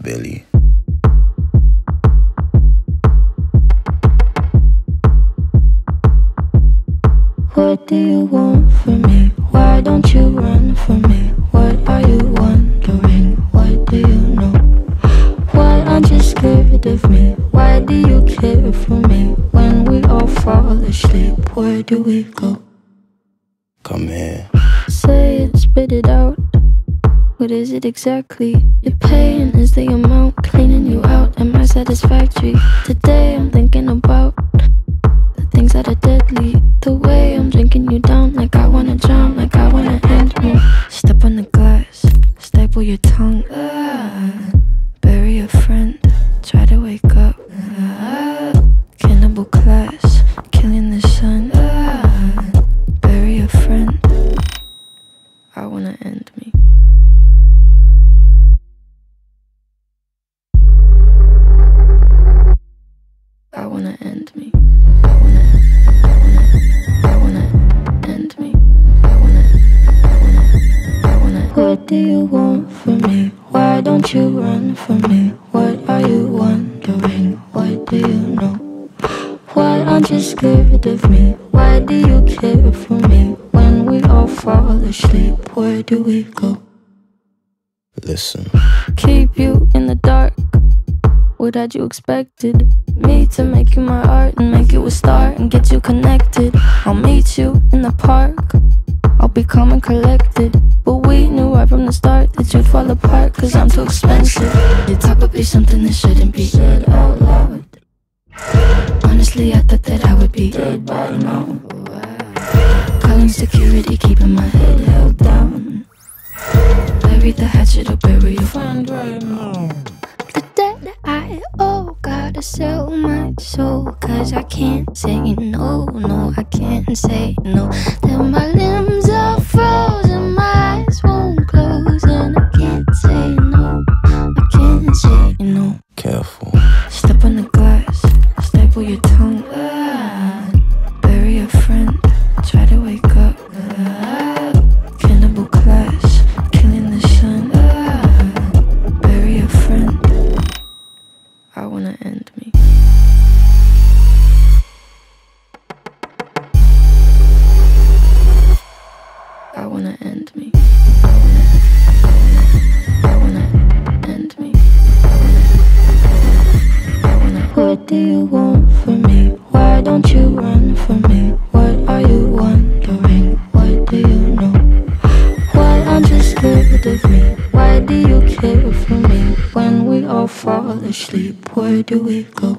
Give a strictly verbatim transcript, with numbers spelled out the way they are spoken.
Billy. What do you want from me? Why don't you run from me? What are you wondering? What do you know? Why aren't you scared of me? Why do you care for me? When we all fall asleep, where do we go? Come here. Say it, spit it out. What is it exactly? Your pain is the amount cleaning you out. Am I satisfactory? Today I'm thinking about the things that are deadly. The way I'm drinking you down, like I wanna drown, like I wanna end me. Step on the glass, staple your tongue. Ah, bury a friend, try to wake up. Ah, cannibal class, killing the sun. Ah, bury a friend, I wanna end me. I wanna end me. I wanna, I wanna, I wanna end me. I wanna, I wanna, I wanna. What do you want from me? Why don't you run from me? What are you wondering? What do you know? Why aren't you scared of me? Why do you care for me? When we all fall asleep, where do we go? Listen. Keep you in the dark. What had you expected? Me to make you my art and make you a star and get you connected. I'll meet you in the park, I'll be calm and collected. But we knew right from the start that you'd fall apart, cause I'm too expensive. Your talk would be something that shouldn't be said out loud. Honestly, I thought that I would be dead by now. Calling security, keeping my head held down. Bury the hatchet or bury your friend right now. The debt I owe, gotta sell my soul, cause I can't say no, no, I can't say no. Then my limbs are frozen, my eyes won't close, and I can't say no, I can't say no. Careful. Step on the glass, staple your tongue. Ah, bury a friend, try to wake up. Ah, cannibal class, killing the sun. Ah, bury a friend, I wanna end me. I wanna end me. I wanna, I wanna, I wanna end me. I wanna, what do you want from me? Why don't you run from me? What are you wondering? What do you know? Why aren't you scared of me? Why do you care for me? When we all fall asleep, where do we go?